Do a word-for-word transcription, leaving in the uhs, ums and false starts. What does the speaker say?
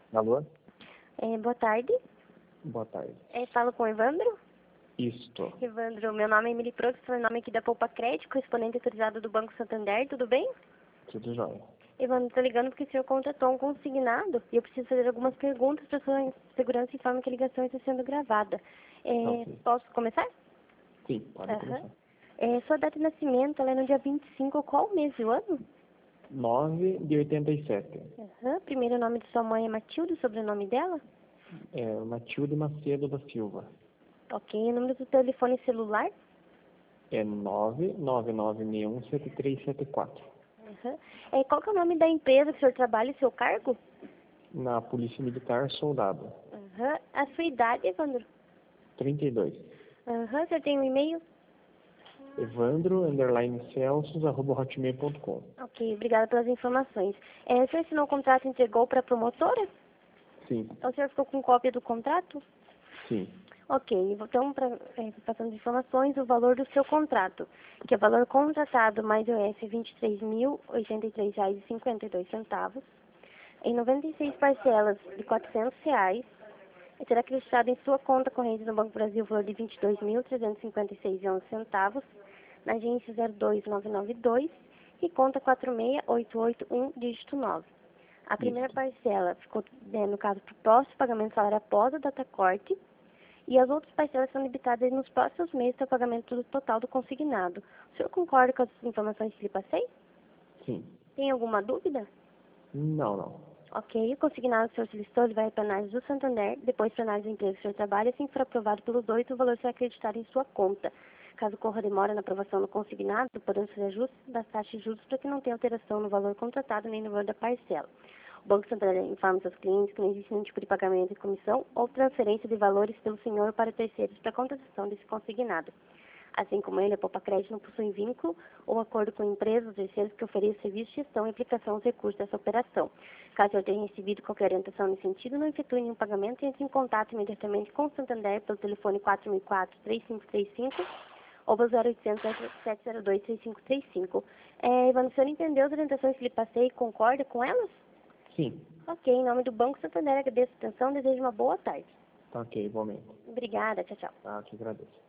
Alô? É, boa tarde. Boa tarde. É, falo com o Evandro. Isto. Evandro, meu nome é Emily Prox, sou nome aqui da Poupa Crédito, correspondente autorizado do Banco Santander, tudo bem? Tudo jóia. Evandro, tô ligando porque o senhor contratou um consignado e eu preciso fazer algumas perguntas para sua segurança e forma que a ligação está sendo gravada. É, Ok. posso começar? Sim, pode Aham. começar. É, sua data de nascimento, ela é no dia vinte e cinco, qual mês e o ano? nove de oitenta e sete. Aham. Primeiro nome de sua mãe é Matilde, sobrenome dela? É Matilde Macedo da Silva. Ok. O número do telefone celular? É nove nove nove seis um sete três sete quatro. Aham. É, qual que é o nome da empresa que o senhor trabalha e seu cargo? Na Polícia Militar Soldado. Aham. A sua idade, Evandro? trinta e dois. Aham. Você tem um e-mail? Evandro, underline Celsius, arroba hotmail ponto com. Ok, obrigada pelas informações. É, o senhor assinou o contrato e entregou para a promotora? Sim, O senhor ficou com cópia do contrato? sim. Ok, então, pra, é, passando as informações, o valor do seu contrato, que é o valor contratado mais o I S vinte e três mil, oitenta e três reais e cinquenta e dois centavos, em noventa e seis parcelas de quatrocentos reais, e será acreditado em sua conta corrente no Banco Brasil o valor de vinte e dois mil, trezentos e cinquenta e seis reais e onze centavos, na agência zero dois nove nove dois e conta quatro seis oito oito um, dígito nove. A primeira Isto. parcela ficou, né, no caso, para o próximo pagamento do salário após a data corte, e as outras parcelas são debitadas nos próximos meses para o pagamento do total do consignado. O senhor concorda com as informações que lhe passei? Sim. Tem alguma dúvida? Não, não. Ok, o consignado que o senhor solicitou ele vai para a análise do Santander, depois para a análise da empresa que o senhor trabalha, assim que for aprovado pelos dois, o valor será acreditado em sua conta. Caso ocorra demora na aprovação do consignado, podemos fazer ajustes das taxas de juros para que não tenha alteração no valor contratado nem no valor da parcela. O Banco Santander informa seus clientes que não existe nenhum tipo de pagamento de comissão ou transferência de valores pelo senhor para terceiros para a contratação desse consignado. Assim como ele, a Poupa Crédito não possui vínculo ou acordo com empresas ou terceiros que ofereçam serviço de gestão e aplicação dos recursos dessa operação. Caso eu tenha recebido qualquer orientação nesse sentido, não efetue nenhum pagamento e entre em contato imediatamente com o Santander pelo telefone quatro mil e quatro, três cinco três cinco ou zero oitocentos, sete zero dois, três cinco três cinco. É, Ivan, o senhor entendeu as orientações que lhe passei e concorda com elas? Sim. Ok, em nome do Banco Santander, agradeço a atenção e desejo uma boa tarde. Tá ok, igualmente. Obrigada, tchau, tchau. Tá, te agradeço.